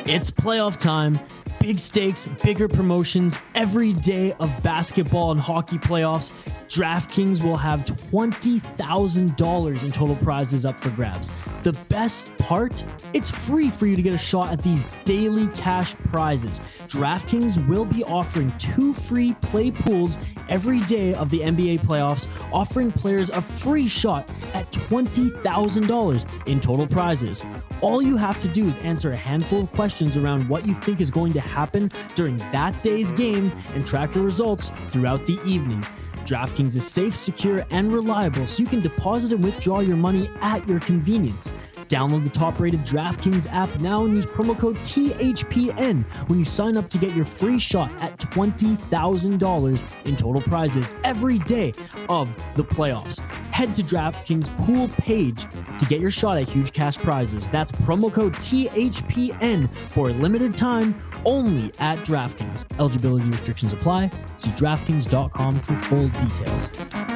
It's playoff time. Big stakes, bigger promotions, every day of basketball and hockey playoffs. DraftKings will have $20,000 in total prizes up for grabs. The best part? It's free for you to get a shot at these daily cash prizes. DraftKings will be offering 2 free play pools every day of the NBA playoffs, offering players a free shot at $20,000 in total prizes. All you have to do is answer a handful of questions around what you think is going to happen during that day's game and track your results throughout the evening. DraftKings is safe, secure, and reliable, so you can deposit and withdraw your money at your convenience. Download the top-rated DraftKings app now and use promo code THPN when you sign up to get your free shot at $20,000 in total prizes every day of the playoffs. Head to DraftKings pool page to get your shot at huge cash prizes. That's promo code THPN for a limited time only at DraftKings. Eligibility restrictions apply. See DraftKings.com for full details.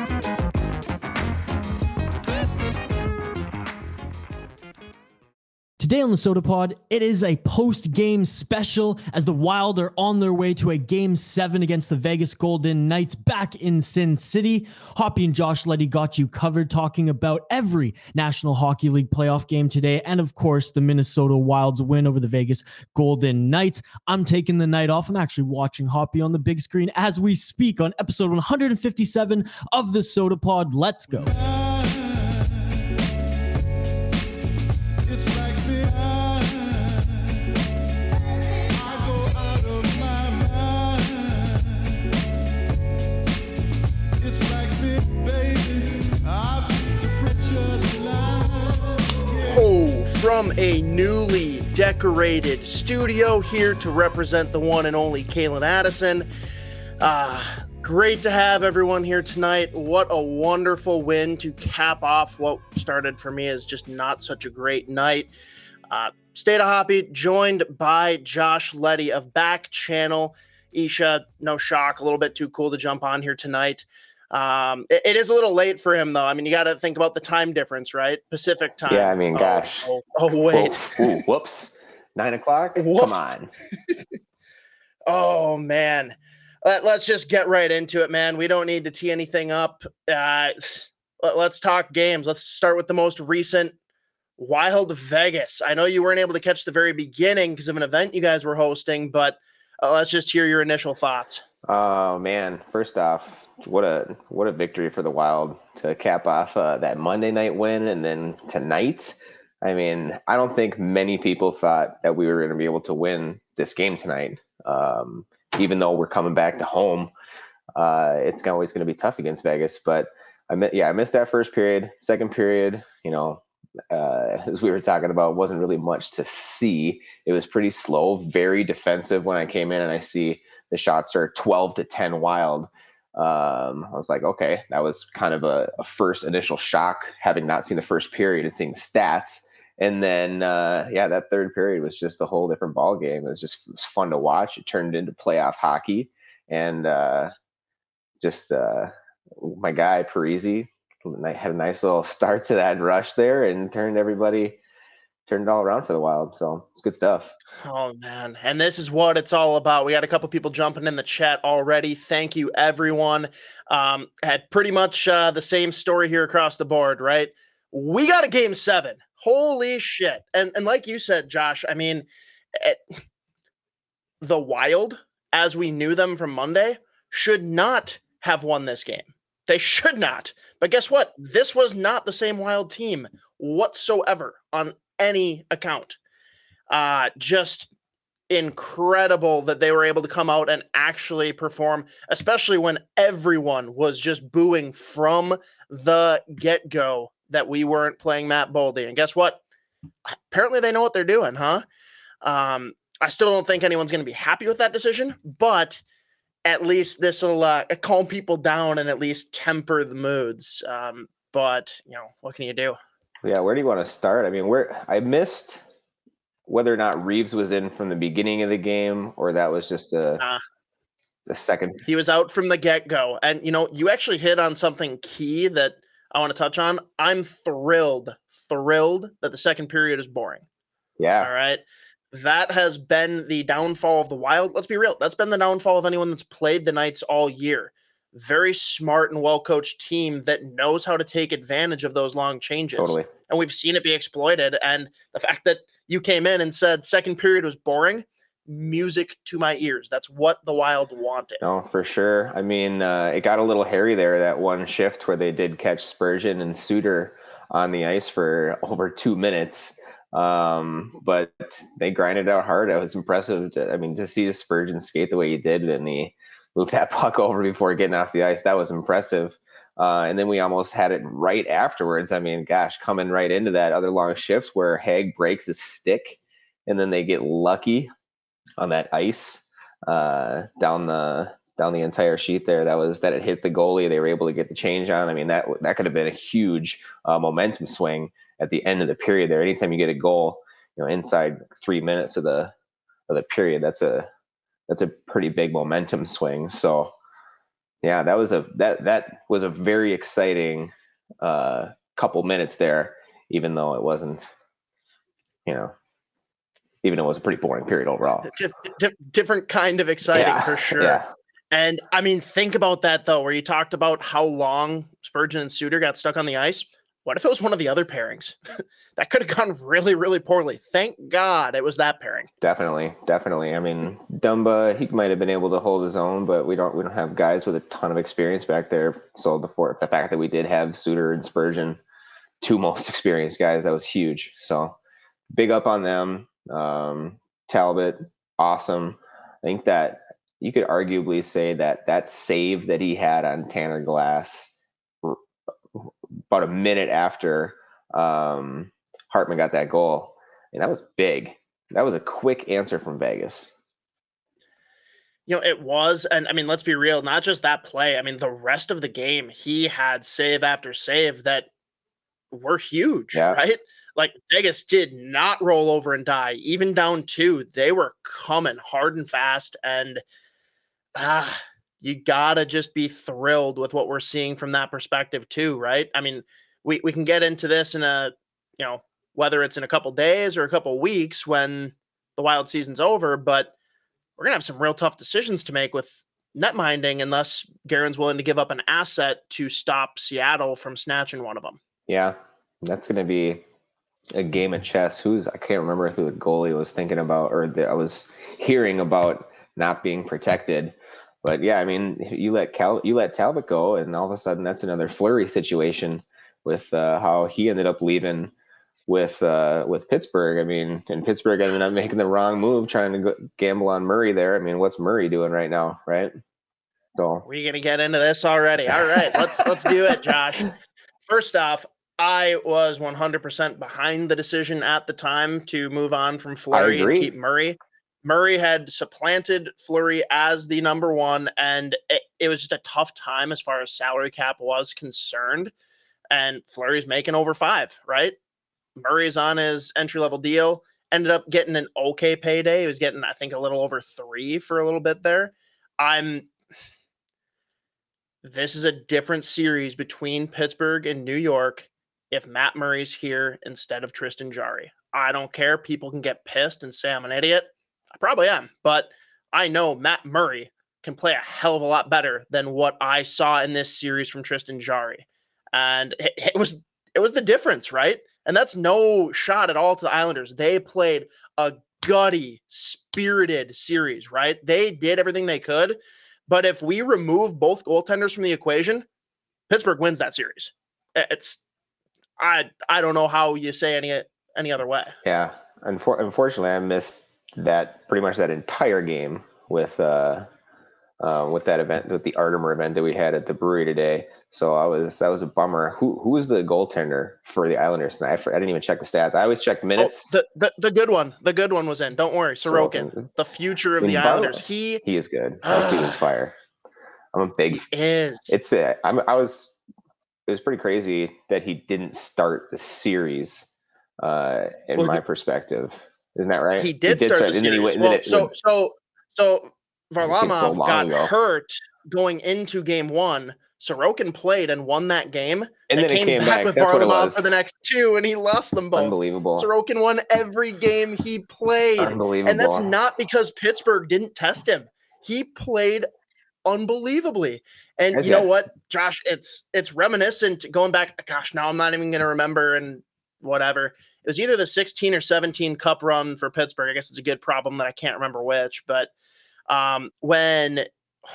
Today on the Soda Pod, it is a post-game special as the Wild are on their way to a Game 7 against the Vegas Golden Knights back in Sin City. Hoppy and Josh Leddy got you covered, talking about every National Hockey League playoff game today, and of course, the Minnesota Wild's win over the Vegas Golden Knights. I'm taking the night off. I'm actually watching Hoppy on the big screen as we speak on episode 157 of the Soda Pod. Let's go. From a newly decorated studio here to represent the one and only Kalen Addison. Great to have everyone here tonight. What a wonderful win to cap off what started for me as just not such a great night. State of Hoppy, joined by Josh Leddy of Back Channel. Isha, no shock, a little bit too cool to jump on here tonight. It is a little late for him, though. I mean, you got to think about the time difference, right? Pacific time. Yeah, I mean, gosh. Wait. Whoops. 9 o'clock? Come on. Oh, man. Let's just get right into it, man. We don't need to tee anything up. Let's talk games. Let's start with the most recent. Wild Vegas. I know you weren't able to catch the very beginning because of an event you guys were hosting, but let's just hear your initial thoughts. Oh, man. First off, what a victory for the Wild to cap off that Monday night win, and then tonight. I mean, I don't think many people thought that we were going to be able to win this game tonight. Even though we're coming back to home, it's always going to be tough against Vegas. But I missed that first period. Second period, as we were talking about, wasn't really much to see. It was pretty slow, very defensive when I came in and I see the shots are 12-10 Wild. I was like, okay, that was kind of a first initial shock, having not seen the first period and seeing the stats. And then, that third period was just a whole different ball game. It was fun to watch. It turned into playoff hockey, and my guy Parise had a nice little start to that rush there and turned it all around for the Wild. So it's good stuff. Oh, man. And this is what it's all about. We got a couple people jumping in the chat already. Thank you, everyone. Had pretty much the same story here across the board, right? We got a Game 7. Holy shit. And like you said, Josh, I mean, the Wild, as we knew them from Monday, should not have won this game. They should not. But guess what? This was not the same Wild team whatsoever on any account. Just incredible that they were able to come out and actually perform, especially when everyone was just booing from the get-go that we weren't playing Matt Boldy. And guess what? Apparently they know what they're doing, huh? I still don't think anyone's going to be happy with that decision, but at least this will calm people down and at least temper the moods. But, what can you do? Yeah, where do you want to start? I mean, I missed whether or not Reeves was in from the beginning of the game, or that was just the second. He was out from the get-go. And, you actually hit on something key that I want to touch on. I'm thrilled that the second period is boring. Yeah. All right. that has been the downfall of the Wild. Let's be real. That's been the downfall of anyone that's played the Knights all year. Very smart and well-coached team that knows how to take advantage of those long changes. Totally. And we've seen it be exploited. And the fact that you came in and said second period was boring, music to my ears. That's what the Wild wanted. No, for sure. I mean, it got a little hairy there, that one shift where they did catch Spurgeon and Suter on the ice for over 2 minutes. But they grinded out hard. It was impressive. To see Spurgeon skate the way he did, and he moved that puck over before getting off the ice, that was impressive. And then we almost had it right afterwards. Coming right into that other long shift where Hague breaks his stick, and then they get lucky on that ice down the entire sheet there. That it hit the goalie. They were able to get the change on. That could have been a huge momentum swing at the end of the period there. Anytime you get a goal, inside 3 minutes of the period, that's a pretty big momentum swing. So yeah, that was a very exciting couple minutes there, even though it wasn't, even though it was a pretty boring period overall. Different kind of exciting, for sure. Yeah. And think about that though, where you talked about how long Spurgeon and Suter got stuck on the ice. What if it was one of the other pairings? That could have gone really, really poorly. Thank God it was that pairing. Definitely. Dumba, he might have been able to hold his own, but we don't have guys with a ton of experience back there. So the fact that we did have Suter and Spurgeon, two most experienced guys, that was huge. So big up on them. Talbot, awesome. I think that you could arguably say that save that he had on Tanner Glass about a minute after Hartman got that goal, and that was big. That was a quick answer from Vegas. It was. And let's be real, not just that play. The rest of the game, he had save after save that were huge, right? Like, Vegas did not roll over and die. Even down 2, they were coming hard and fast. And you gotta just be thrilled with what we're seeing from that perspective too, right? We can get into this in whether it's in a couple days or a couple weeks when the Wild season's over, but we're gonna have some real tough decisions to make with netminding unless Guerin's willing to give up an asset to stop Seattle from snatching one of them. Yeah, that's gonna be a game of chess. I can't remember who the goalie was thinking about, I was hearing about not being protected. But yeah, you let Talbot go, and all of a sudden that's another Fleury situation with how he ended up leaving with Pittsburgh. And Pittsburgh ended up making the wrong move, trying to gamble on Murray there. What's Murray doing right now, right? So we're gonna get into this already. All right, let's do it, Josh. First off, I was 100% behind the decision at the time to move on from Fleury and keep Murray. Murray had supplanted Fleury as the number one, and it was just a tough time as far as salary cap was concerned. And Fleury's making over 5, right? Murray's on his entry-level deal, ended up getting an okay payday. He was getting, I think, a little over 3 for a little bit there. This is a different series between Pittsburgh and New York if Matt Murray's here instead of Tristan Jarry. I don't care. People can get pissed and say I'm an idiot. I probably am, but I know Matt Murray can play a hell of a lot better than what I saw in this series from Tristan Jarry. And it was the difference, right? And that's no shot at all to the Islanders. They played a gutty, spirited series, right? They did everything they could. But if we remove both goaltenders from the equation, Pittsburgh wins that series. I don't know how you say any other way. Yeah. Unfortunately, I missed pretty much that entire game with that event, with the Artemer event that we had at the brewery today. So that was a bummer. Who was the goaltender for the Islanders? I didn't even check the stats. I always check minutes. Oh, the good one. The good one was in. Don't worry, Sorokin, the future of the Islanders. He is good. That dude is fire. I'm a big. He is. It was pretty crazy that he didn't start the series. In my perspective, isn't that right? He did start the series. So Varlamov got hurt going into game 1. Sorokin played and won that game. And then it came back with That's what it Varlamov was. for the next 2, and he lost them both. Unbelievable. Sorokin won every game he played. Unbelievable. And that's not because Pittsburgh didn't test him. He played unbelievably. And you know what, Josh, it's reminiscent going back. Gosh, now I'm not even going to remember and whatever. It was either the 16 or 17 cup run for Pittsburgh. I guess it's a good problem that I can't remember which, but when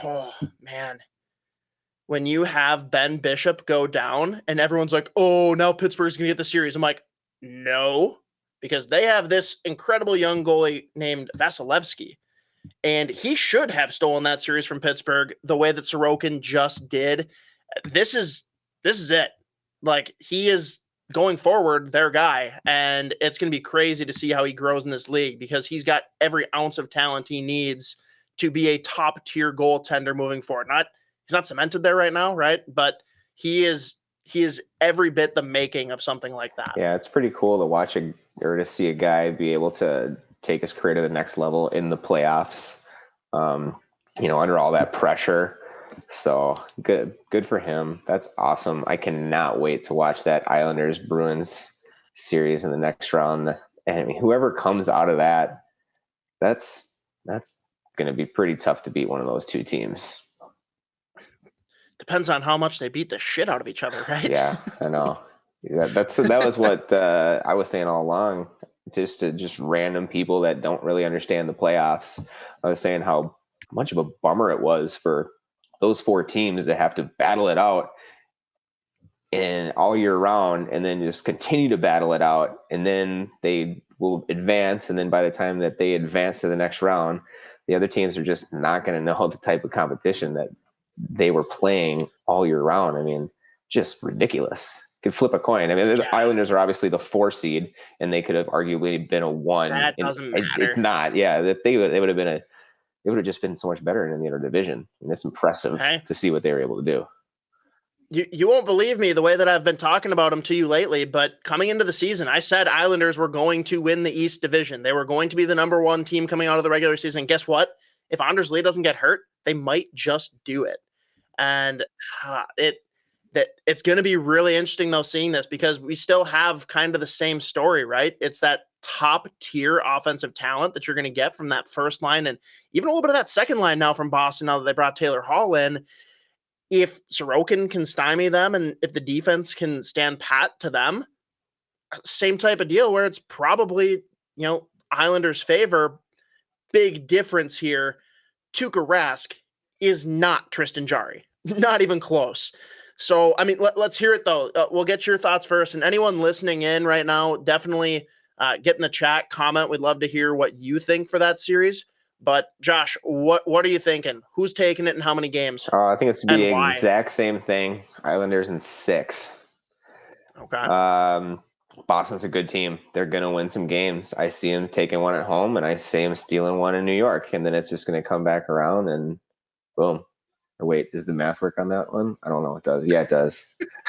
you have Ben Bishop go down and everyone's like, oh, now Pittsburgh's going to get the series. I'm like, no, because they have this incredible young goalie named Vasilevsky. And he should have stolen that series from Pittsburgh the way that Sorokin just did. This is it. Like, he is going forward their guy, and it's going to be crazy to see how he grows in this league because he's got every ounce of talent he needs to be a top tier goaltender moving forward. He's not cemented there right now, right? But he is every bit the making of something like that. Yeah, it's pretty cool to watch to see a guy be able to take his career to the next level in the playoffs, under all that pressure. So good for him. That's awesome. I cannot wait to watch that Islanders Bruins series in the next round. And I mean, whoever comes out of that's going to be pretty tough to beat one of those two teams. Depends on how much they beat the shit out of each other, right? Yeah, I know. That was what I was saying all along. Just random people that don't really understand the playoffs. I was saying how much of a bummer it was for those 4 teams that have to battle it out and all year round, and then just continue to battle it out, and then they will advance, and then by the time that they advance to the next round, the other teams are just not going to know the type of competition that they were playing all year round. I mean, just ridiculous. Could flip a coin. I mean, the Islanders are obviously the 4 seed, and they could have arguably been a 1. That doesn't matter. It's not. Yeah, that they would have just been so much better in the other division, and it's impressive to see what they were able to do. You won't believe me the way that I've been talking about them to you lately, but coming into the season, I said Islanders were going to win the East Division. They were going to be the number 1 team coming out of the regular season. And guess what? If Anders Lee doesn't get hurt, they might just do it. And it's going to be really interesting, though, seeing this, because we still have kind of the same story, right? It's that top tier offensive talent that you're going to get from that first line, and even a little bit of that second line now from Boston, now that they brought Taylor Hall in. If Sorokin can stymie them, and if the defense can stand pat to them, same type of deal where it's probably, Islanders' favor. Big difference here. Tuukka Rask is not Tristan Jarry. Not even close. So, I mean, let's hear it, though. We'll get your thoughts first. And anyone listening in right now, definitely get in the chat, comment. We'd love to hear what you think for that series. But, Josh, what are you thinking? Who's taking it and how many games? I think it's going to be the exact same thing. Islanders in 6. Okay. Boston's a good team. They're going to win some games. I see them taking one at home, and I see them stealing one in New York. And then it's just going to come back around, and boom. Wait, does the math work on that one? I don't know. It does. Yeah, it does.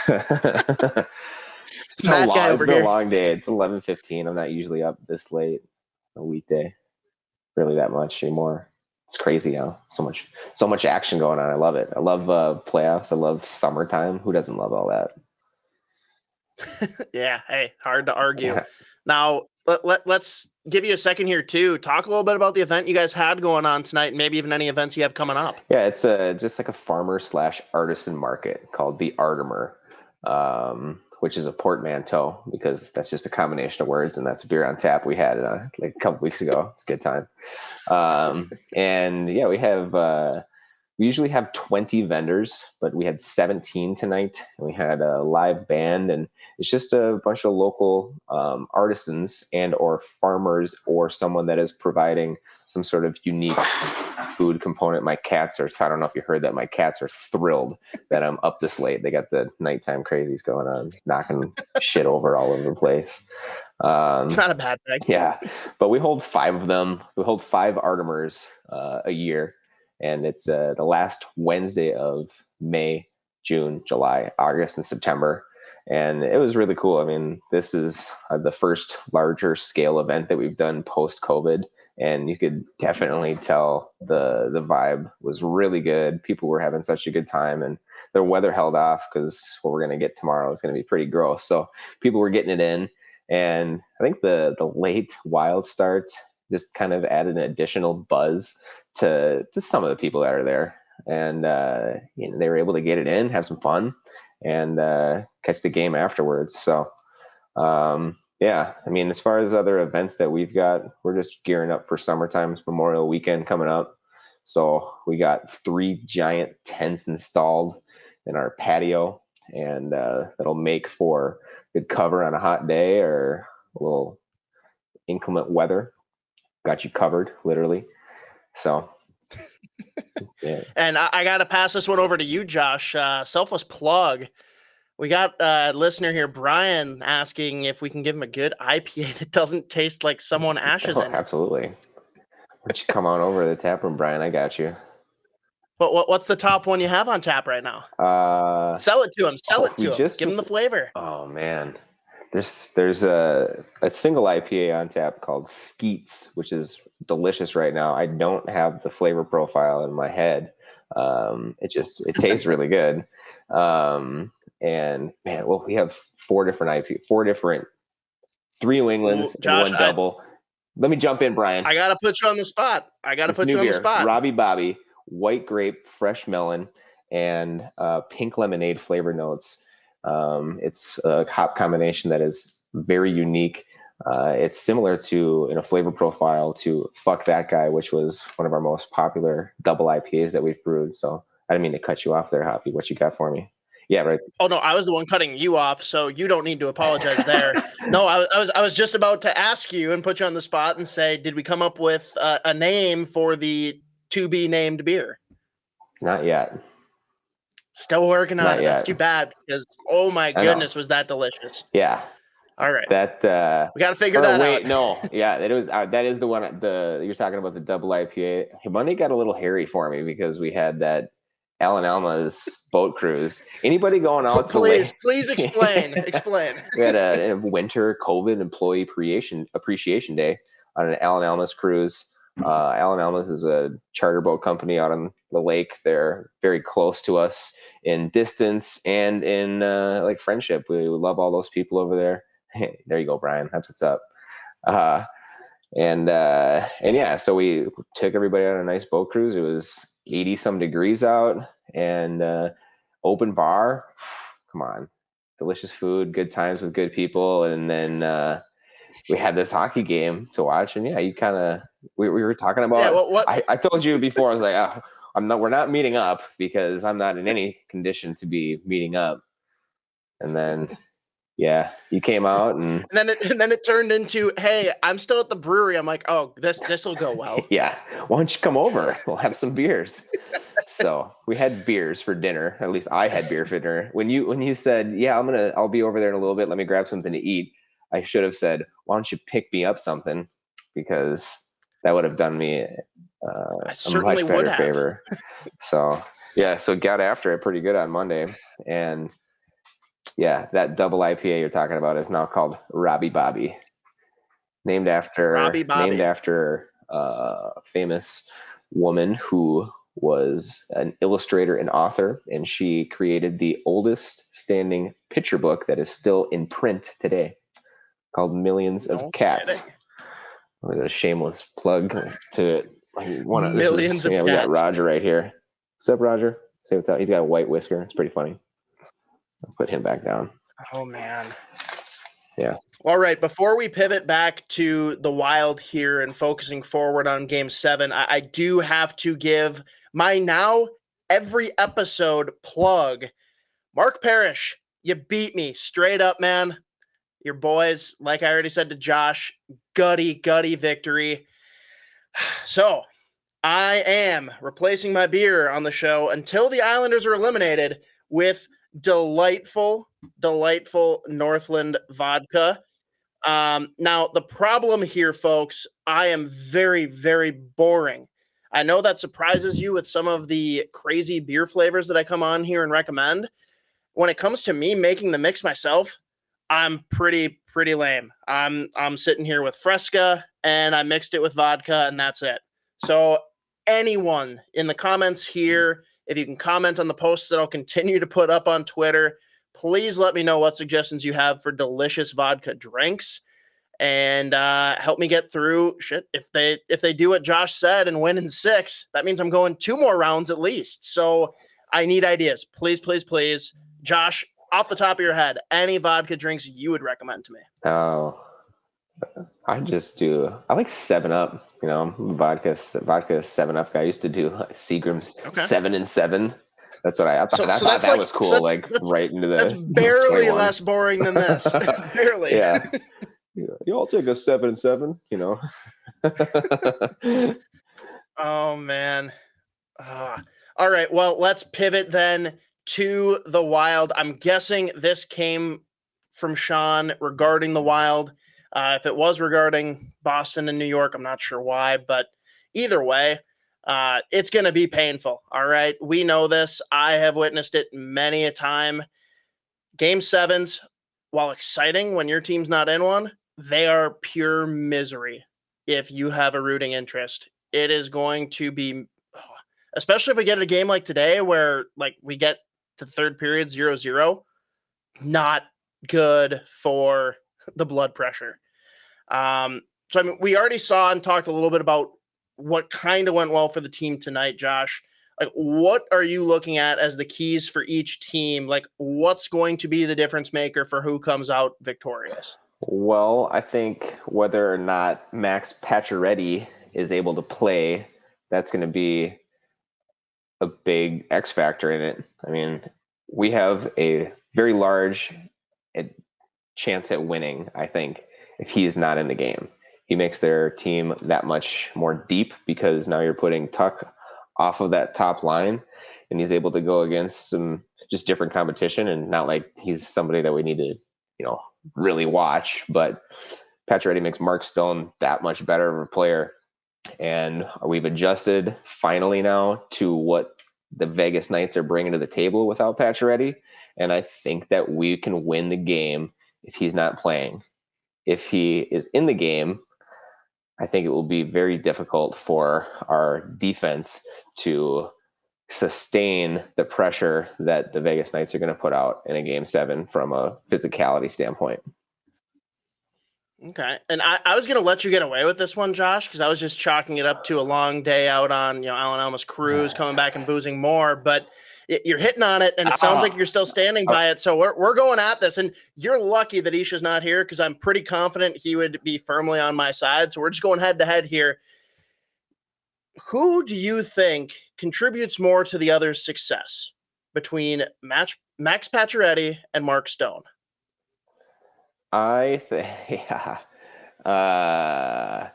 It's been a long day. It's 11:15. I'm not usually up this late a weekday. Really that much anymore. It's crazy now. So much action going on. I love it. I love playoffs. I love summertime. Who doesn't love all that? Yeah. Hey, hard to argue. Yeah. Now, let's give you a second here too. Talk a little bit about the event you guys had going on tonight, and maybe even any events you have coming up. Yeah, it's just like a farmer/artisan market called the Artemer, which is a portmanteau because that's just a combination of words, and that's a beer on tap we had like a couple weeks ago. It's a good time. And yeah, we usually have 20 vendors, but we had 17 tonight, and we had a live band, and it's just a bunch of local artisans and or farmers or someone that is providing some sort of unique food component. I don't know if you heard that, my cats are thrilled that I'm up this late. They got the nighttime crazies going on, knocking shit over all over the place. It's not a bad thing. Yeah, but we hold 5 of them. We hold 5 Artemers a year. And it's the last Wednesday of May, June, July, August, and September. And it was really cool. I mean, this is the first larger scale event that we've done post-COVID. And you could definitely tell the vibe was really good. People were having such a good time. And the weather held off because what we're going to get tomorrow is going to be pretty gross. So people were getting it in. And I think the late wild start just kind of added an additional buzz to some of the people that are there. And they were able to get it in, have some fun, and catch the game afterwards. So, yeah, I mean, as far as other events that we've got, we're just gearing up for summertime's Memorial Weekend coming up. So we got 3 giant tents installed in our patio, and that'll make for good cover on a hot day or a little inclement weather. Got you covered, literally. So, yeah. And I got to pass this one over to you, Josh. Selfless plug. We got a listener here, Brian, asking if we can give him a good IPA that doesn't taste like someone ashes in it. Absolutely. Why don't you come on over to the tap room, Brian? I got you. But what's the top one you have on tap right now? Sell it to him. Sell it to him. Give him the flavor. Oh, man. There's a single IPA on tap called Skeets, which is delicious right now. I don't have the flavor profile in my head. It tastes really good. And man, well, we have 4 different 3 New Englands, Josh, and 1 double. Let me jump in, Brian. I gotta put you on the spot. Robbie Bobby, white grape, fresh melon, and pink lemonade flavor notes. It's a hop combination that is very unique. It's similar to, in a flavor profile, to Fuck That Guy, which was one of our most popular double IPAs that we've brewed. So I didn't mean to cut you off there, Hoppy. What you got for me? Yeah, right. Oh no, I was the one cutting you off, so you don't need to apologize there. No, I was just about to ask you and put you on the spot and say, did we come up with a name for the to be named beer? Not yet. Still working on it. That's too bad because oh my goodness, was that delicious? Yeah. All right. That we got to figure that out. No, yeah, that is the one. You're talking about the double IPA. Monday got a little hairy for me because we had that Alan Alma's boat cruise. Anybody going out please explain. Explain. We had a winter COVID employee appreciation day on an Alan Alma's cruise. Alan Alma's is a charter boat company out on the lake. They're very close to us in distance and in like friendship. We love all those people over there. Hey, there you go, Brian. That's what's up. And yeah, so we took everybody on a nice boat cruise. It was 80 some degrees out and open bar. Come on, delicious food, good times with good people. And then we had this hockey game to watch. And yeah, you kind of, we were talking about, I told you before, I was like, we're not meeting up because I'm not in any condition to be meeting up. And then, yeah, you came out and then it turned into, hey, I'm still at the brewery. I'm like, oh, this will go well. Yeah, why don't you come over? We'll have some beers. So we had beers for dinner. At least I had beer for dinner. When you said, yeah, I'll be over there in a little bit. Let me grab something to eat. I should have said, why don't you pick me up something? Because that would have done me a much better favor. So yeah, so got after it pretty good on Monday. And yeah, that double IPA you're talking about is now called Robbie Bobby, named after a famous woman who was an illustrator and author, and she created the oldest standing picture book that is still in print today, called Millions of Cats. A shameless plug to Millions of Cats. We got Roger right here. What's up, Roger? Say what's up. He's got a white whisker. It's pretty funny. I'll put him back down. Oh, man. Yeah. All right. Before we pivot back to the Wild here and focusing forward on Game 7, I do have to give my now every episode plug. Mark Parrish, you beat me straight up, man. Your boys, like I already said to Josh, gutty victory. So I am replacing my beer on the show until the Islanders are eliminated with delightful Northland vodka. Now, the problem here, folks, I am very, very boring. I know that surprises you with some of the crazy beer flavors that I come on here and recommend. When it comes to me making the mix myself, I'm pretty lame. I'm sitting here with Fresca, and I mixed it with vodka, and that's it. So anyone in the comments here, If you can comment on the posts that I'll continue to put up on Twitter, please let me know what suggestions you have for delicious vodka drinks, and help me get through shit. If they do what Josh said and win in 6, that means I'm going 2 more rounds at least. So I need ideas. Please, please, please. Josh, off the top of your head, any vodka drinks you would recommend to me? Oh, I like 7-Up, vodka 7-Up guy. I used to do like Seagram's 7 and 7. That's what I thought. I thought that was cool. Right into the. That's barely less boring than this. Barely. Yeah. You all take a 7 and 7. Oh man. All right. Well, let's pivot then to the Wild. I'm guessing this came from Sean regarding the Wild. If it was regarding Boston and New York, I'm not sure why, but either way, it's going to be painful. All right. We know this. I have witnessed it many a time. Game 7s, while exciting when your team's not in one, they are pure misery if you have a rooting interest. It is going to be, especially if we get a game like today where like we get to third period 0-0, not good for the blood pressure. So I mean, we already saw and talked a little bit about what kind of went well for the team tonight, Josh. Like, what are you looking at as the keys for each team? Like, what's going to be the difference maker for who comes out victorious? Well, I think whether or not Max Pacioretty is able to play, that's going to be a big X factor in it. I mean, we have a very large chance at winning, I think, if he is not in the game. He makes their team that much more deep because now you're putting Tuck off of that top line and he's able to go against some just different competition, and not like he's somebody that we need to, really watch, but Pacioretty makes Mark Stone that much better of a player. And we've adjusted finally now to what the Vegas Knights are bringing to the table without Pacioretty. And I think that we can win the game if he's not playing. If he is in the game, I think it will be very difficult for our defense to sustain the pressure that the Vegas Knights are going to put out in a game 7 from a physicality standpoint. Okay. And I was going to let you get away with this one, Josh, because I was just chalking it up to a long day out on, Alan Elma's cruise, coming back and boozing more, but you're hitting on it and it sounds like you're still standing by it. So we're going at this, and you're lucky that Isha's not here because I'm pretty confident he would be firmly on my side. So we're just going head to head here. Who do you think contributes more to the other's success between Max Pacioretty and Mark Stone? I think, I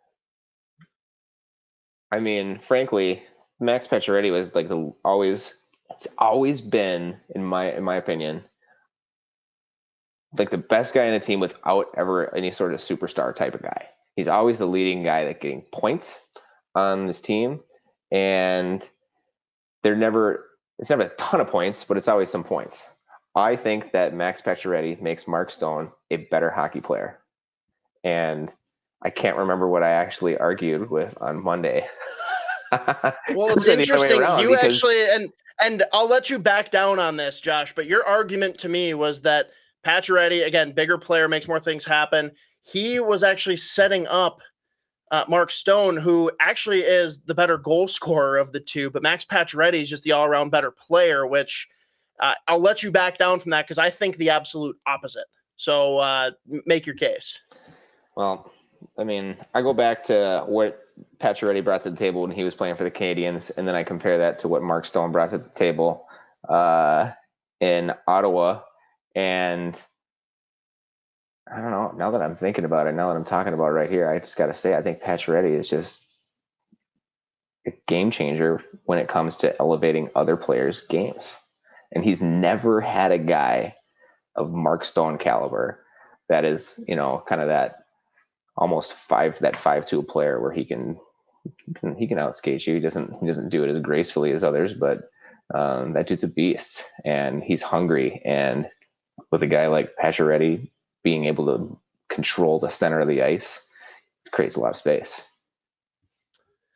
mean, frankly, Max Pacioretty was like it's always been, in my opinion, like the best guy in the team without ever any sort of superstar type of guy. He's always the leading guy that getting points on this team, and it's never a ton of points, but it's always some points. I think that Max Pacioretty makes Mark Stone a better hockey player. And I can't remember what I actually argued with on Monday. Well, it's interesting. You actually, and I'll let you back down on this, Josh, but your argument to me was that Pacioretty, again, bigger player, makes more things happen. He was actually setting up Mark Stone, who actually is the better goal scorer of the two, but Max Pacioretty is just the all-around better player, which I'll let you back down from that because I think the absolute opposite. So make your case. Well, I mean, I go back to what Pacioretty brought to the table when he was playing for the Canadiens, and then I compare that to what Mark Stone brought to the table in Ottawa. And I don't know, now that I'm thinking about it, now that I'm talking about it right here, I just got to say, I think Pacioretty is just a game changer when it comes to elevating other players' games. And he's never had a guy of Mark Stone caliber that is, kind of that almost 5'2" player where he can outskate you. He doesn't do it as gracefully as others, but that dude's a beast and he's hungry. And with a guy like Pacioretty being able to control the center of the ice, it creates a lot of space.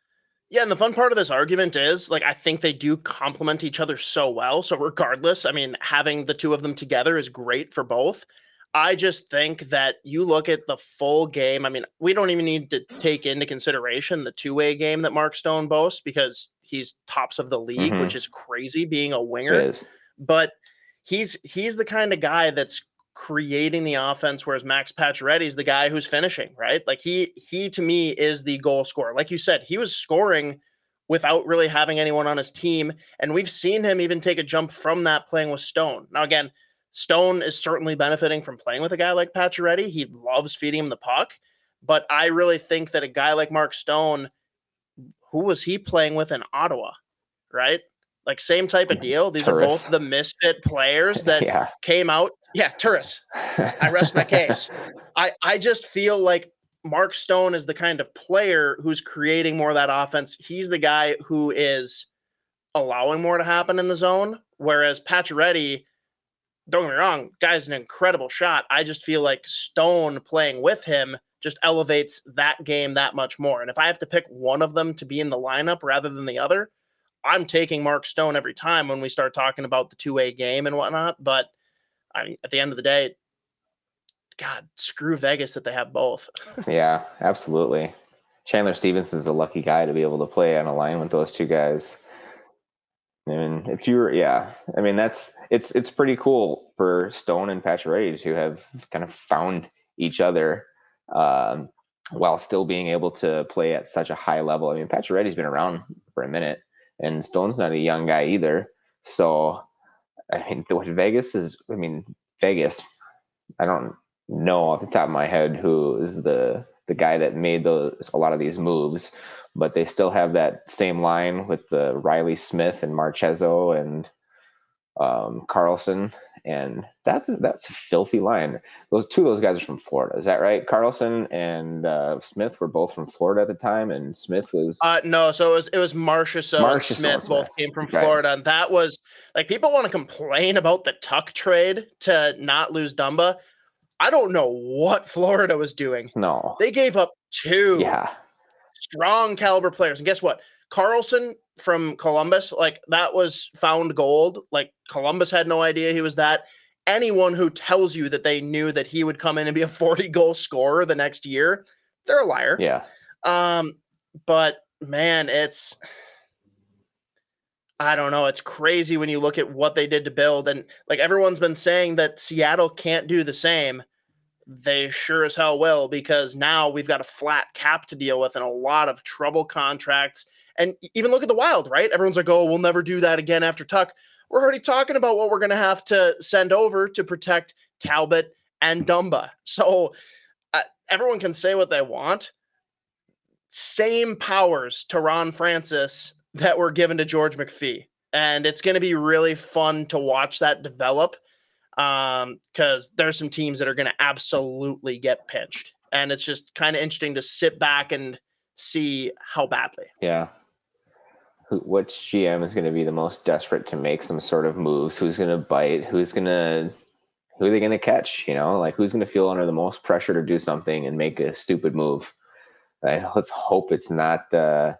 Yeah, and the fun part of this argument is, like, I think they do complement each other so well. So regardless, I mean, having the two of them together is great for both. I just think that you look at the full game. I mean, we don't even need to take into consideration the two-way game that Mark Stone boasts because he's tops of the league, Mm-hmm. which is crazy being a It winger. is. But he's the kind of guy that's creating the offense, whereas Max Pacioretty is the guy who's finishing, right? Like he to me is the goal scorer. Like you said, he was scoring without really having anyone on his team, and we've seen him even take a jump from that playing with Stone. Now again, Stone is certainly benefiting from playing with a guy like Pacioretty. He loves feeding him the puck, but I really think that a guy like Mark Stone, who was he playing with in Ottawa, right? Like same type of deal. These are both Turris. the misfit players that Yeah. came out. Yeah, Turris. I rest my case. I just feel like Mark Stone is the kind of player who's creating more of that offense. He's the guy who is allowing more to happen in the zone, whereas Pacioretty, don't get me wrong, guy's an incredible shot. I just feel like Stone playing with him just elevates that game that much more. And if I have to pick one of them to be in the lineup rather than the other, I'm taking Mark Stone every time when we start talking about the two-way game and whatnot. But I mean, at the end of the day, God, screw Vegas that they have both. Yeah, absolutely. Chandler Stevenson's a lucky guy to be able to play on a line with those two guys. I mean, if you were, yeah, I mean, it's pretty cool for Stone and Pacioretty to have kind of found each other um, while still being able to play at such a high level. I mean, Pacioretty's been around for a minute, and Stone's not a young guy either. So, I mean, what Vegas is, I mean, Vegas, I don't know off the top of my head who is the guy that made a lot of these moves, but they still have that same line with the Riley Smith and Marchezo and Carlson, and that's a filthy line. Those two of those guys are from Florida, is that right? Carlson and Smith were both from Florida at the time, and Smith was No, so it was Marchessault and Marchessault Smith both came from Okay. Florida, and that was like people want to complain about the Tuck trade to not lose Dumba. I don't know what Florida was doing. No, They gave up two yeah, strong caliber players, and guess what? Carlson from Columbus, like that was found gold. Like Columbus had no idea he was that. Anyone who tells you that they knew that he would come in and be a 40-goal scorer the next year, they're a liar. yeah, But man, I don't know. It's crazy when you look at what they did to build. And like everyone's been saying that Seattle can't do the same. They sure as hell will, because now we've got a flat cap to deal with and a lot of trouble contracts. And even look at the Wild, right? Everyone's like, oh, we'll never do that again after Tuck. We're already talking about what we're going to have to send over to protect Talbot and Dumba. So everyone can say what they want. Same powers to Ron Francis that were given to George McPhee. And it's going to be really fun to watch that develop because there's some teams that are going to absolutely get pinched. And it's just kind of interesting to sit back and see how badly. yeah. Which GM is going to be the most desperate to make some sort of moves? Who's going to bite? Who are they going to catch? You know, like who's going to feel under the most pressure to do something and make a stupid move? Right? Let's hope it's not going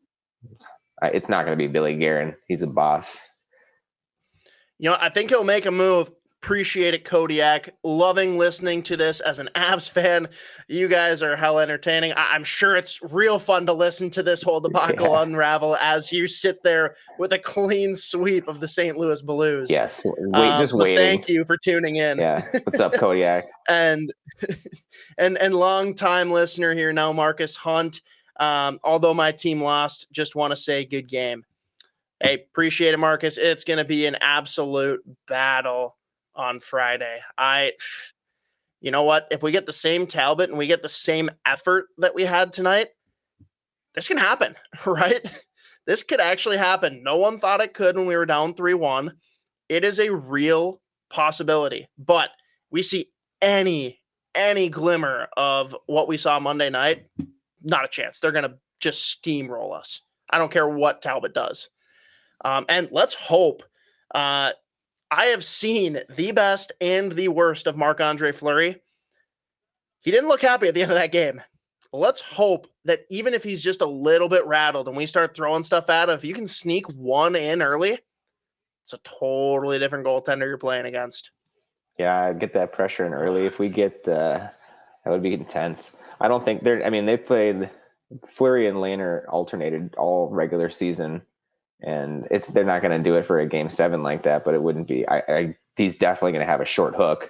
to be Billy Guerin. He's a boss. You know, I think he'll make a move. Appreciate it, Kodiak. Loving listening to this as an Avs fan. You guys are hell entertaining. I'm sure it's real fun to listen to this whole debacle unravel as you sit there with a clean sweep of the St. Louis Blues. Yes, just waiting. Thank you for tuning in. Yeah, what's up, Kodiak? and long time listener here now, Marcus Hunt. Although my team lost, just want to say good game. Hey, appreciate it, Marcus. It's going to be an absolute battle on Friday. You know what? If we get the same Talbot and we get the same effort that we had tonight, this can happen, right? This could actually happen. No one thought it could when we were down 3-1. It is a real possibility, but we see any glimmer of what we saw Monday night, not a chance. They're going to just steamroll us. I don't care what Talbot does. And let's hope. I have seen the best and the worst of Marc-Andre Fleury. He didn't look happy at the end of that game. let's hope that even if he's just a little bit rattled and we start throwing stuff at him, if you can sneak one in early, it's a totally different goaltender you're playing against. Yeah, get that pressure in early. If we get that would be intense. I don't think they played Fleury and Lehner alternated all regular season, and they're not going to do it for a game 7 like that, but it wouldn't be. He's definitely going to have a short hook.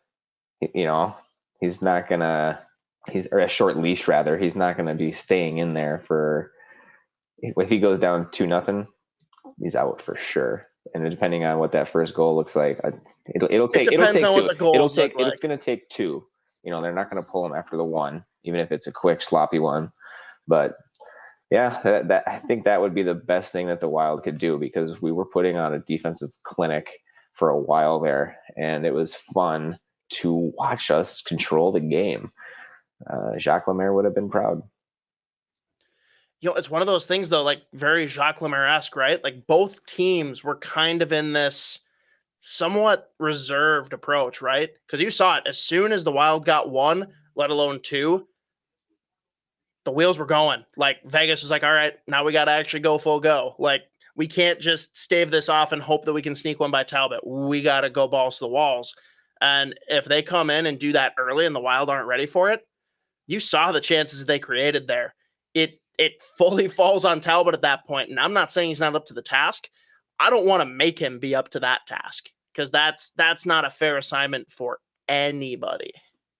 He's not going to or a short leash rather. He's not going to be staying in there for if he goes down 2-0, he's out for sure. And depending on what that first goal looks like, it'll take two. It's going to take 2. They're not going to pull him after the 1, even if it's a quick sloppy one. But yeah, that I think that would be the best thing that the Wild could do, because we were putting on a defensive clinic for a while there, and it was fun to watch us control the game. Jacques Lemaire would have been proud. It's one of those things, though, like very Jacques Lemaire-esque, right? Like both teams were kind of in this somewhat reserved approach, right? Because you saw it as soon as the Wild got 1, let alone 2, the wheels were going. Like Vegas was like, all right, now we got to actually go full go. Like we can't just stave this off and hope that we can sneak one by Talbot. We got to go balls to the walls. And if they come in and do that early and the Wild aren't ready for it, you saw the chances they created there. It fully falls on Talbot at that point. And I'm not saying he's not up to the task. I don't want to make him be up to that task, because that's not a fair assignment for anybody.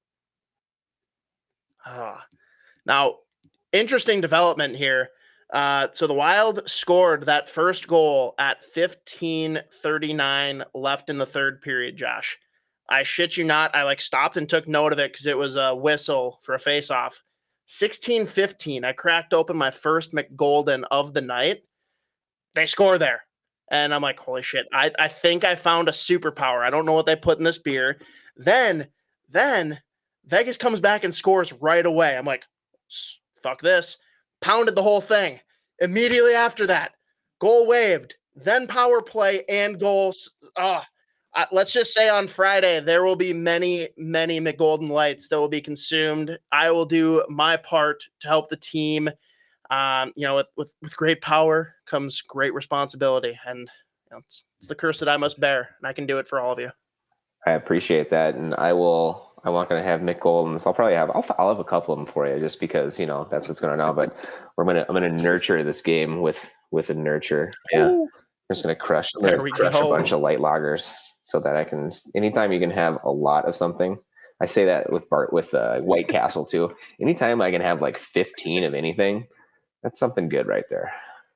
Now, interesting development here. So the Wild scored that first goal at 15:39 left in the third period, Josh. I shit you not. I stopped and took note of it because it was a whistle for a faceoff. 16:15. I cracked open my first McGolden of the night. They score there. And I'm like, holy shit. I think I found a superpower. I don't know what they put in this beer. Then Vegas comes back and scores right away. I'm like, fuck this. Pounded the whole thing. Immediately after that, goal waved, then power play and goals. Let's just say on Friday, there will be many, many McGolden lights that will be consumed. I will do my part to help the team. With great power comes great responsibility, and it's the curse that I must bear, and I can do it for all of you. I appreciate that, and I'm not going to have McGoldens. I'll have a couple of them for you, just because that's what's going on now. But I'm going to nurture this game with a nurture. Yeah, I'm just going to crush a bunch of light lagers, so that I can. Anytime you can have a lot of something, I say that with White Castle too. Anytime I can have 15 of anything, that's something good right there.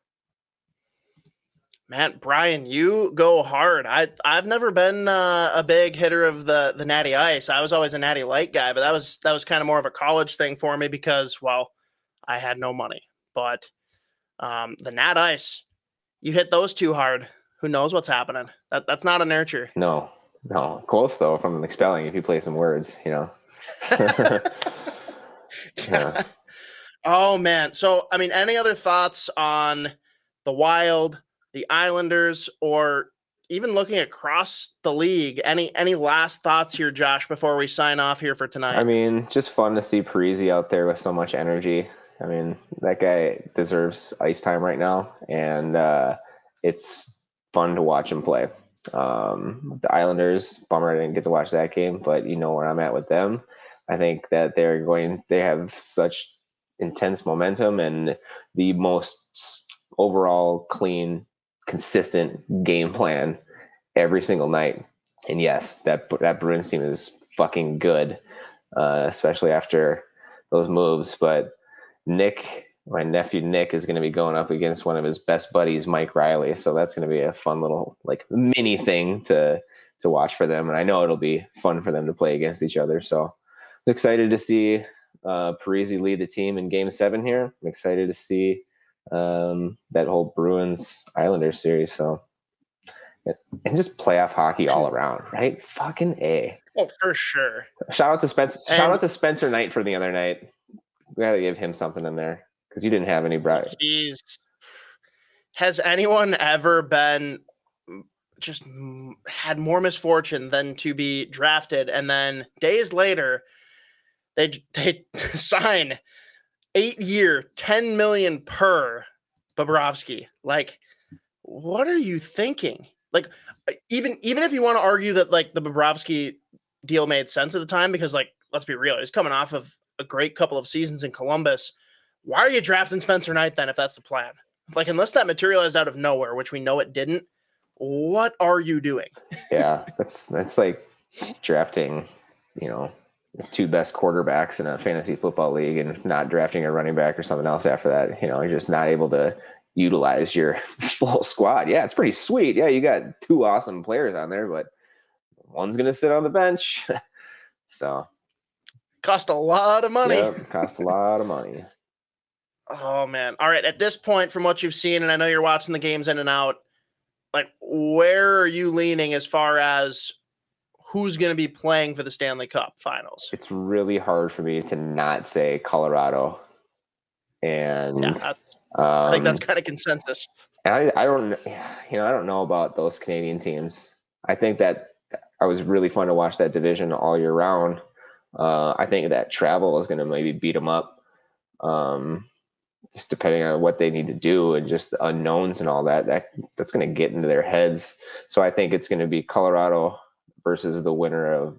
Man, Brian, you go hard. I've never been a big hitter of the Natty Ice. I was always a Natty Light guy, but that was kind of more of a college thing for me because, well, I had no money. But the Nat Ice, you hit those too hard, who knows what's happening? That's not a nurture. No, close though from expelling if you play some words, Yeah. Oh man. So any other thoughts on the Wild, the Islanders, or even looking across the league? Any last thoughts here, Josh, before we sign off here for tonight? Just fun to see Parise out there with so much energy. That guy deserves ice time right now, and it's fun to watch him play. The Islanders, bummer I didn't get to watch that game, but you know where I'm at with them. I think that they have such intense momentum and the most overall clean, consistent game plan every single night. And yes, that Bruins team is fucking good, especially after those moves. But my nephew Nick, is going to be going up against one of his best buddies, Mike Riley. So that's going to be a fun little mini thing to watch for them. And I know it'll be fun for them to play against each other. So I'm excited to see Parise lead the team in Game 7 here. I'm excited to see that whole Bruins Islanders series. So, and just playoff hockey all around, right? Fucking A. Oh, for sure. Shout out to Spencer. Shout out to Spencer Knight for the other night. We got to give him something in there because you didn't have any. Has anyone ever been just had more misfortune than to be drafted and then days later they sign 8-year, $10 million per Bobrovsky. Like, what are you thinking? Like, even if you want to argue that like the Bobrovsky deal made sense at the time, because like, let's be real, he's coming off of a great couple of seasons in Columbus. Why are you drafting Spencer Knight then if that's the plan? Like, unless that materialized out of nowhere, which we know it didn't, what are you doing? Yeah, that's like drafting, two best quarterbacks in a fantasy football league and not drafting a running back or something else after that. You're just not able to utilize your full squad. Yeah, it's pretty sweet. Yeah, you got two awesome players on there, but one's going to sit on the bench. So cost a lot of money. Yep, cost a lot of money. Oh, man. All right. At this point, from what you've seen, and I know you're watching the games in and out, like, where are you leaning as far as who's going to be playing for the Stanley Cup Finals? It's really hard for me to not say Colorado. And yeah, I think that's kind of consensus. I don't know about those Canadian teams. I think that it was really fun to watch that division all year round. I think that travel is going to maybe beat them up, just depending on what they need to do and just the unknowns and all that. That's going to get into their heads. So I think it's going to be Colorado versus the winner of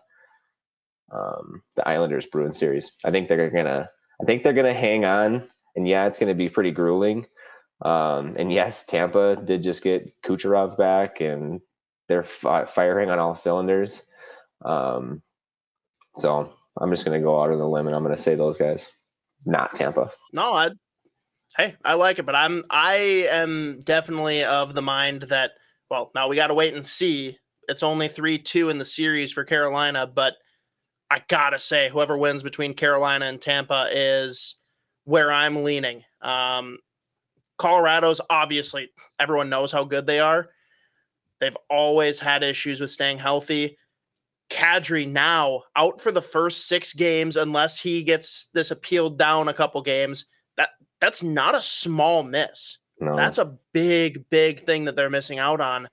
the Islanders Bruins series. I think they're gonna hang on, and yeah, it's going to be pretty grueling. And yes, Tampa did just get Kucherov back, and they're firing on all cylinders. So I'm just going to go out on the limb, and I'm going to say those guys, not Tampa. No, I like it, but I am definitely of the mind that, well, now we got to wait and see. It's only 3-2 in the series for Carolina, but I gotta say, whoever wins between Carolina and Tampa is where I'm leaning. Colorado's obviously, everyone knows how good they are. They've always had issues with staying healthy. Kadri now out for the first 6 games, unless he gets this appealed down a couple games. That's not a small miss. No. That's a big thing that they're missing out on.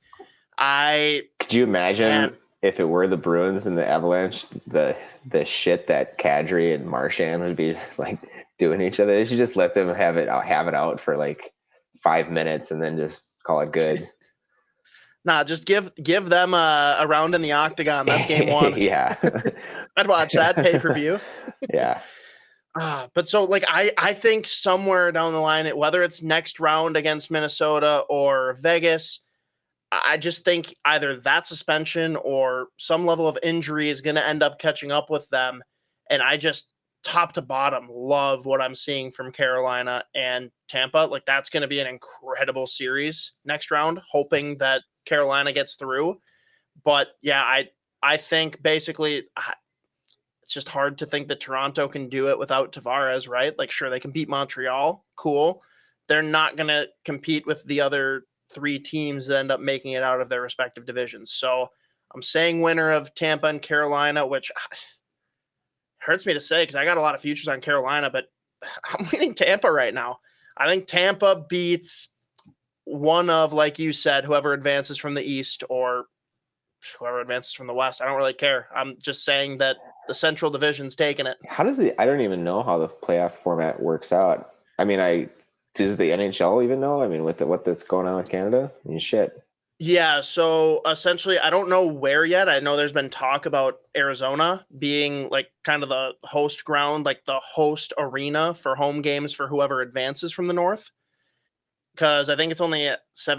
Could you imagine if it were the Bruins and the Avalanche, the shit that Kadri and Marchand would be like doing each other? They should just let them have it out for like 5 minutes and then just call it good. Nah, just give them a round in the octagon. That's game 1. Yeah. I'd watch that pay-per-view. Yeah. But so like I think somewhere down the line, whether it's next round against Minnesota or Vegas, I just think either that suspension or some level of injury is going to end up catching up with them. And I just, top to bottom, love what I'm seeing from Carolina and Tampa. Like, that's going to be an incredible series next round, hoping that Carolina gets through. But yeah, I think basically it's just hard to think that Toronto can do it without Tavares, right? Like, sure, they can beat Montreal. Cool. They're not going to compete with the other 3 teams that end up making it out of their respective divisions. So I'm saying winner of Tampa and Carolina, which hurts me to say because I got a lot of futures on Carolina, but I'm winning Tampa right now. I think Tampa beats one of, like you said, whoever advances from the East or whoever advances from the West. I don't really care. I'm just saying that the Central Division's taking it. How does it? I don't even know how the playoff format works out. I mean, does the NHL even know? I mean, with what that's going on with Canada? I mean, shit. Yeah, so essentially, I don't know where yet. I know there's been talk about Arizona being like kind of the host ground, like the host arena for home games for whoever advances from the North. Because I think it's only a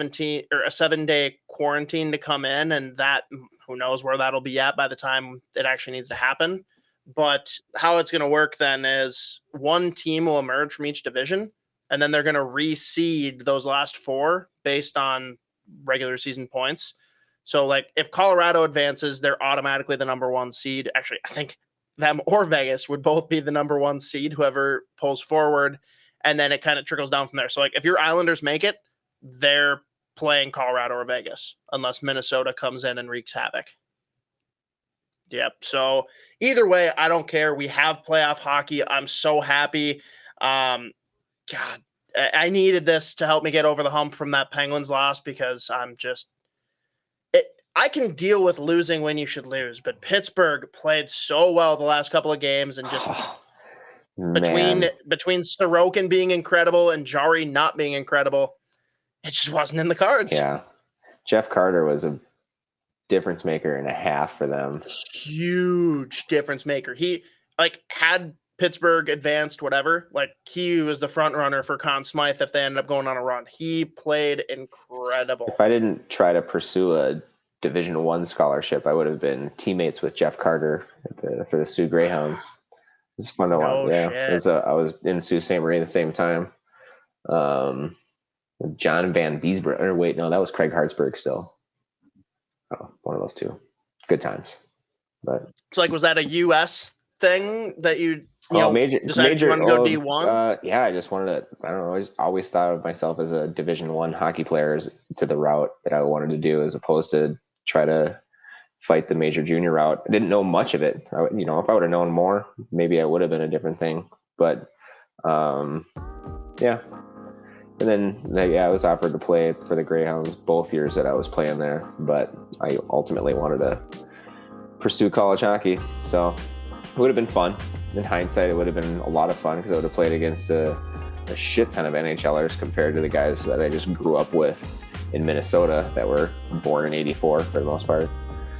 7-day quarantine to come in, and that who knows where that'll be at by the time it actually needs to happen. But how it's going to work then is one team will emerge from each division, and then they're going to reseed those last 4 based on regular season points. So like if Colorado advances, they're automatically the number 1 seed. Actually, I think them or Vegas would both be the number 1 seed, whoever pulls forward. And then it kind of trickles down from there. So like if your Islanders make it, they're playing Colorado or Vegas, unless Minnesota comes in and wreaks havoc. Yep. So either way, I don't care. We have playoff hockey. I'm so happy. God, I needed this to help me get over the hump from that Penguins loss because I'm just I can deal with losing when you should lose, but Pittsburgh played so well the last couple of games and just Between Sorokin being incredible and Jari not being incredible, it just wasn't in the cards. Yeah. Jeff Carter was a difference maker and a half for them. Huge difference maker. He had Pittsburgh advanced, whatever. He was the front runner for Conn Smythe if they ended up going on a run. He played incredible. If I didn't try to pursue a Division I scholarship, I would have been teammates with Jeff Carter for the Sioux Greyhounds. It was fun to watch. Yeah, I was in Sault Ste. Marie at the same time. John Van Beesbroek. Or wait, no, that was Craig Hartsburg still. Oh, one of those two. Good times. But it's was that a U.S. thing that you decided you want to go D1? Yeah, I just wanted to. I don't know. I always thought of myself as a Division I hockey player to the route that I wanted to do, as opposed to try to fight the major junior route. I didn't know much of it. If I would have known more, maybe I would have been a different thing. But yeah. And then, I was offered to play for the Greyhounds both years that I was playing there, but I ultimately wanted to pursue college hockey. So it would have been fun. In hindsight, it would have been a lot of fun because I would have played against a shit ton of NHLers compared to the guys that I just grew up with in Minnesota that were born in '84 for the most part.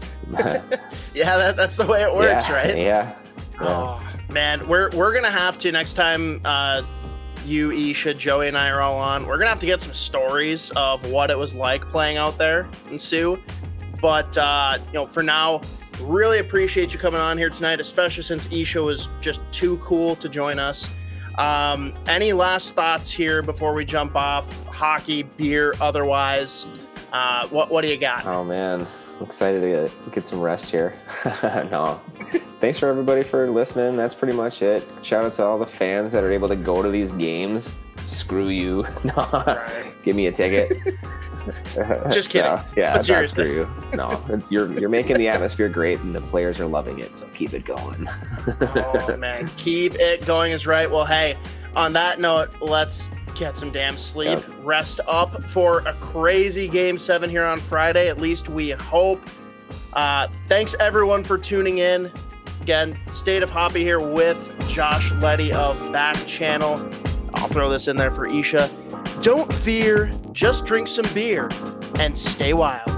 Yeah, that's the way it works, right? Yeah. Oh, man. We're going to have to, next time you, Isha, Joey, and I are all on, we're going to have to get some stories of what it was like playing out there in Sioux. But, for now, really appreciate you coming on here tonight, especially since Isha was just too cool to join us. Any last thoughts here before we jump off? Hockey, beer, otherwise? What do you got? Oh, man. I'm excited to get some rest here. No. Thanks for everybody for listening. That's pretty much it. Shout out to all the fans that are able to go to these games. Screw you. No. Right. Give me a ticket. Just kidding. No, yeah, but seriously. Screw you. No, you're making the atmosphere great, and the players are loving it, so keep it going. Oh, man. Keep it going is right. Well, hey, on that note, let's get some damn sleep. Yep. Rest up for a crazy Game 7 here on Friday. At least we hope. Thanks, everyone, for tuning in. Again, State of Hoppy here with Josh Leddy of Back Channel. I'll throw this in there for Isha. Don't fear, just drink some beer and stay wild.